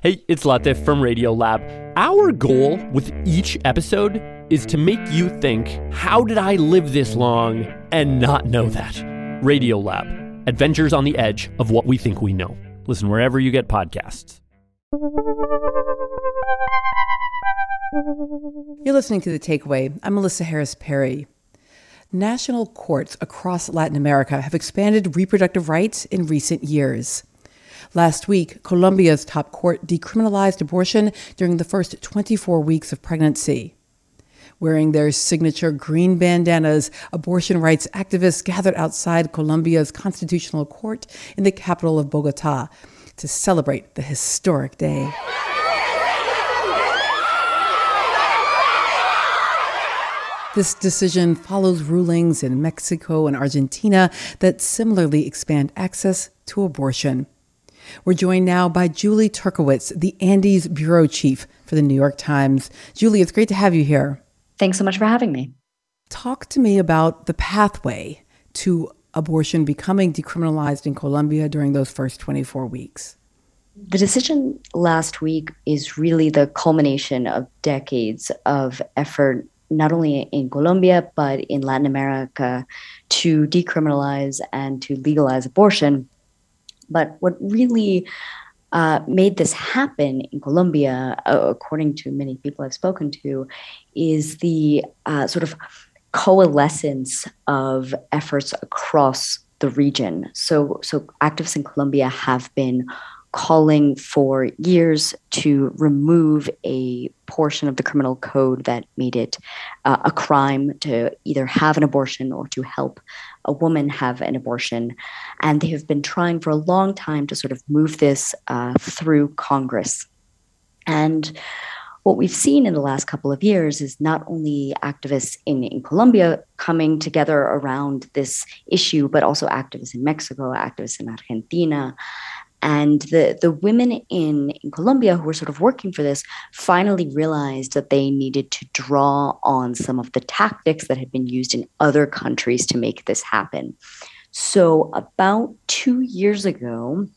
Hey, it's Latif from Radiolab. Our goal with each episode is to make you think, how did I live this long and not know that? Radiolab, adventures on the edge of what we think we know. Listen wherever you get podcasts. You're listening to The Takeaway. I'm Melissa Harris Perry. National courts across Latin America have expanded reproductive rights in recent years. Last week, Colombia's top court decriminalized abortion during the first 24 weeks of pregnancy. Wearing their signature green bandanas, abortion rights activists gathered outside Colombia's constitutional court in the capital of Bogota to celebrate the historic day. This decision follows rulings in Mexico and Argentina that similarly expand access to abortion. We're joined now by Julie Turkowitz, the Andes bureau chief for the New York Times. Julie, it's great to have you here. Thanks so much for having me. Talk to me about the pathway to abortion becoming decriminalized in Colombia during those first 24 weeks. The decision last week is really the culmination of decades of effort, not only in Colombia, but in Latin America, to decriminalize and to legalize abortion. But what really made this happen in Colombia, according to many people I've spoken to, is the sort of coalescence of efforts across the region. So activists in Colombia have been calling for years to remove a portion of the criminal code that made it a crime to either have an abortion or to help a woman have an abortion. And they have been trying for a long time to sort of move this through Congress. And what we've seen in the last couple of years is not only activists in Colombia coming together around this issue, but also activists in Mexico, activists in Argentina. And the women in Colombia who were sort of working for this finally realized that they needed to draw on some of the tactics that had been used in other countries to make this happen. So about 2 years ago,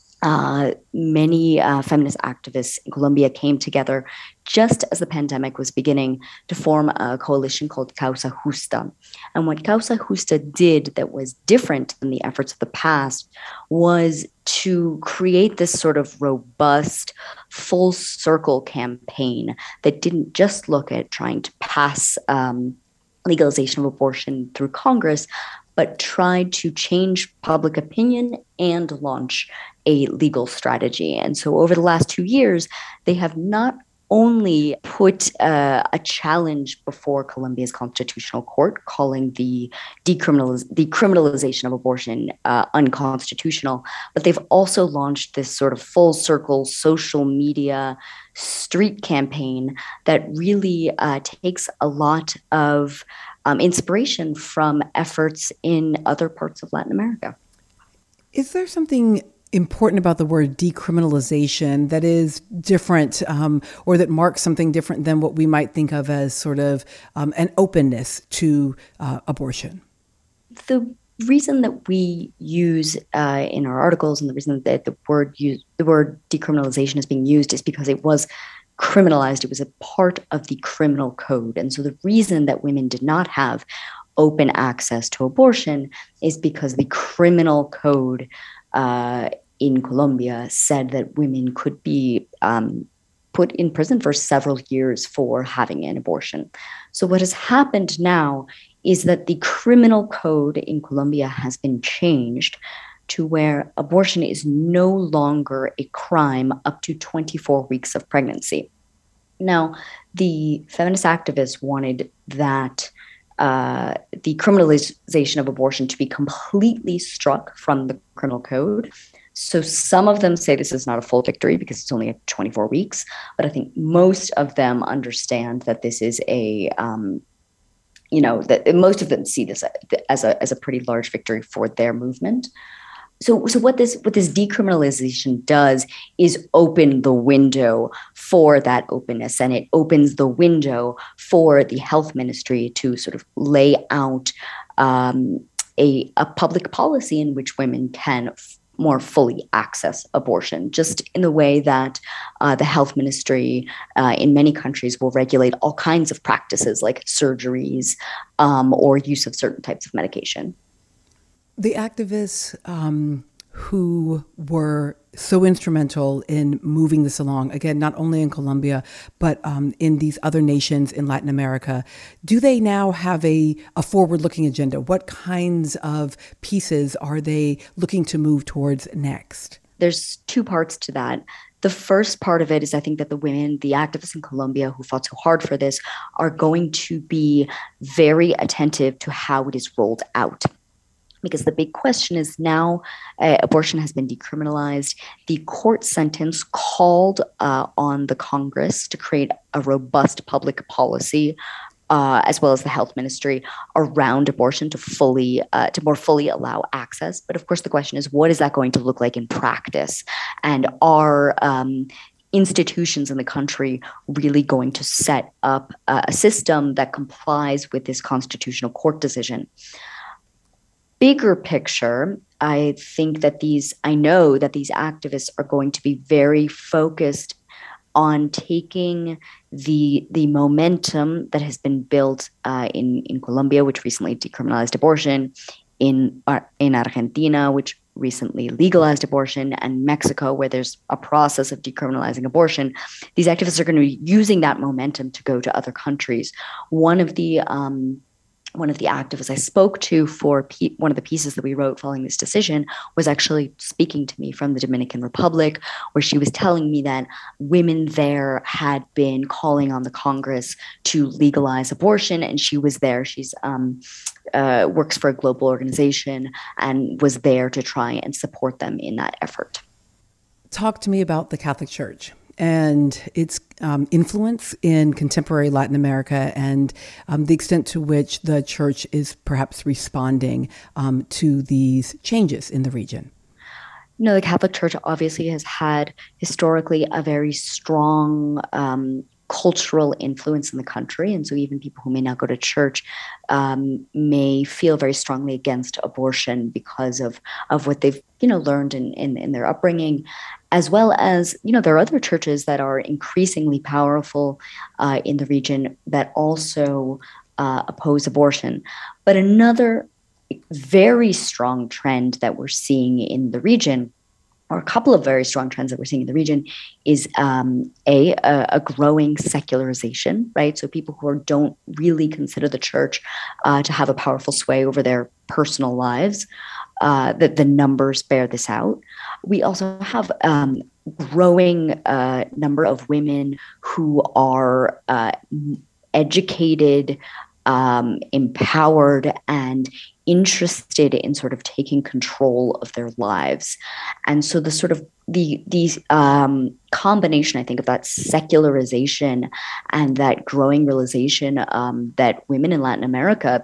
many feminist activists in Colombia came together just as the pandemic was beginning to form a coalition called Causa Justa. And what Causa Justa did that was different than the efforts of the past was to create this sort of robust, full circle campaign that didn't just look at trying to pass legalization of abortion through Congress, but tried to change public opinion and launch a legal strategy. And so over the last 2 years, they have not only put a challenge before Colombia's constitutional court, calling the decriminalization of abortion unconstitutional, but they've also launched this sort of full circle social media street campaign that really takes a lot of inspiration from efforts in other parts of Latin America. Is there something important about the word decriminalization that is different or that marks something different than what we might think of as sort of an openness to abortion? The reason that we use in our articles and the reason that the word decriminalization is being used is because it was criminalized. It was a part of the criminal code. And so the reason that women did not have open access to abortion is because the criminal code in Colombia said that women could be put in prison for several years for having an abortion. So what has happened now is that the criminal code in Colombia has been changed to where abortion is no longer a crime up to 24 weeks of pregnancy. Now, the feminist activists wanted that the criminalization of abortion to be completely struck from the criminal code. So some of them say this is not a full victory because it's only at 24 weeks, but I think most of them understand that this is that most of them see this as a pretty large victory for their movement. So what this decriminalization does is open the window for that openness, and it opens the window for the health ministry to sort of lay out a public policy in which women can more fully access abortion, just in the way that the health ministry in many countries will regulate all kinds of practices like surgeries or use of certain types of medication. The activists who were so instrumental in moving this along, again, not only in Colombia, but in these other nations in Latin America, do they now have a forward-looking agenda? What kinds of pieces are they looking to move towards next? There's two parts to that. The first part of it is I think that the women, the activists in Colombia who fought so hard for this, are going to be very attentive to how it is rolled out. Because the big question is now abortion has been decriminalized. The court sentence called on the Congress to create a robust public policy, as well as the health ministry, around abortion to more fully allow access. But of course, the question is, what is that going to look like in practice? And are institutions in the country really going to set up a system that complies with this constitutional court decision? Bigger picture, I know that these activists are going to be very focused on taking the momentum that has been built in Colombia, which recently decriminalized abortion, in Argentina, which recently legalized abortion, and Mexico, where there's a process of decriminalizing abortion. These activists are going to be using that momentum to go to other countries. One of the activists I spoke to for one of the pieces that we wrote following this decision was actually speaking to me from the Dominican Republic, where she was telling me that women there had been calling on the Congress to legalize abortion, and she was there. She's works for a global organization and was there to try and support them in that effort. Talk to me about the Catholic Church and its influence in contemporary Latin America, and the extent to which the church is perhaps responding to these changes in the region. The Catholic Church obviously has had historically a very strong cultural influence in the country. And so even people who may not go to church may feel very strongly against abortion because of what they've learned in their upbringing, as well as, there are other churches that are increasingly powerful in the region that also oppose abortion. But another very strong trend that we're seeing in the region, or a couple of very strong trends that we're seeing in the region, is a growing secularization, right? So people who don't really consider the church to have a powerful sway over their personal lives, that the numbers bear this out. We also have growing number of women who are educated, empowered, and interested in sort of taking control of their lives. And so the sort of these combination, I think, of that secularization and that growing realization that women in Latin America,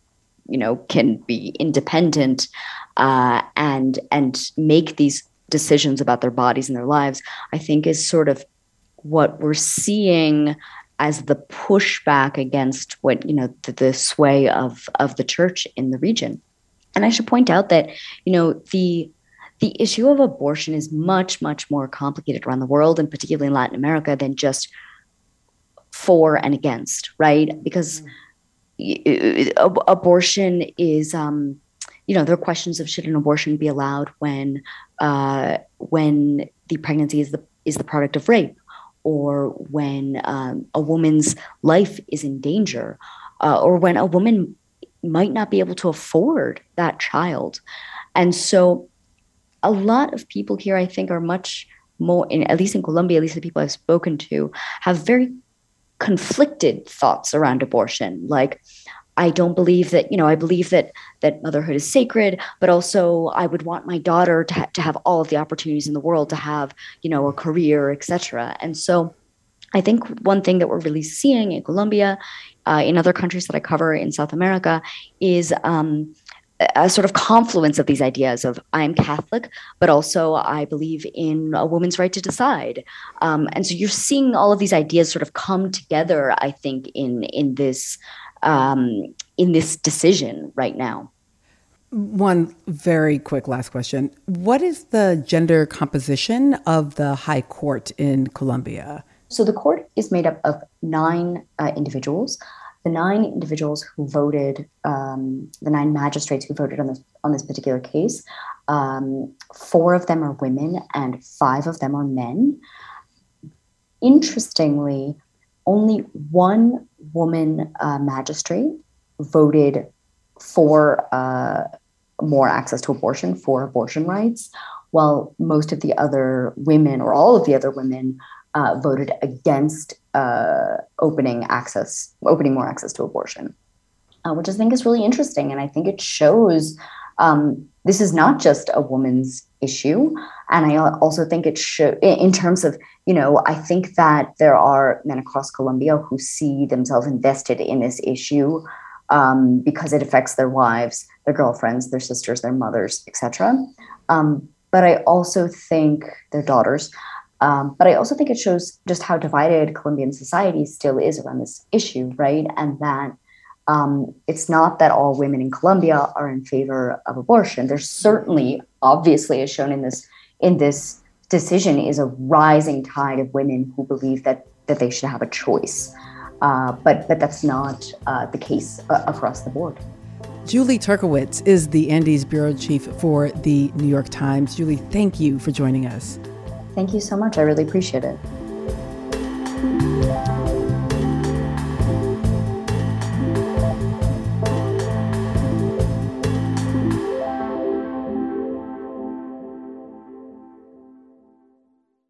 can be independent and make these decisions about their bodies and their lives, I think is sort of what we're seeing as the pushback against what, the sway of the church in the region. And I should point out that, the issue of abortion is much, much more complicated around the world, and particularly in Latin America, than just for and against, right? Because abortion is, there are questions of should an abortion be allowed when the pregnancy is the product of rape, or when a woman's life is in danger, or when a woman might not be able to afford that child. And so a lot of people here, I think, are much more, at least in Colombia, at least the people I've spoken to, have very conflicted thoughts around abortion. Like, I don't believe that, I believe that motherhood is sacred, but also I would want my daughter to have all of the opportunities in the world, to have, a career, etc. And so I think one thing that we're really seeing in Colombia, in other countries that I cover in South America, is a sort of confluence of these ideas of I'm Catholic, but also I believe in a woman's right to decide. And so you're seeing all of these ideas sort of come together, I think, in this decision right now. One very quick last question. What is the gender composition of the High Court in Colombia? So the court is made up of 9 individuals. The 9 individuals who voted, the 9 magistrates who voted on this particular case, 4 of them are women and 5 of them are men. Interestingly, only 1 woman magistrate voted for more access to abortion, for abortion rights, while most of the other women, or all of the other women, voted against opening more access to abortion, which I think is really interesting. And I think it shows this is not just a woman's issue. And I also think it should, in terms of, I think that there are men across Colombia who see themselves invested in this issue because it affects their wives, their girlfriends, their sisters, their mothers, etc. But I also think their daughters. But I also think it shows just how divided Colombian society still is around this issue, right? And that it's not that all women in Colombia are in favor of abortion. There's certainly, obviously, as shown in this decision, is a rising tide of women who believe that they should have a choice. But that's not the case across the board. Julie Turkowitz is the Andes Bureau Chief for the New York Times. Julie, thank you for joining us. Thank you so much. I really appreciate it.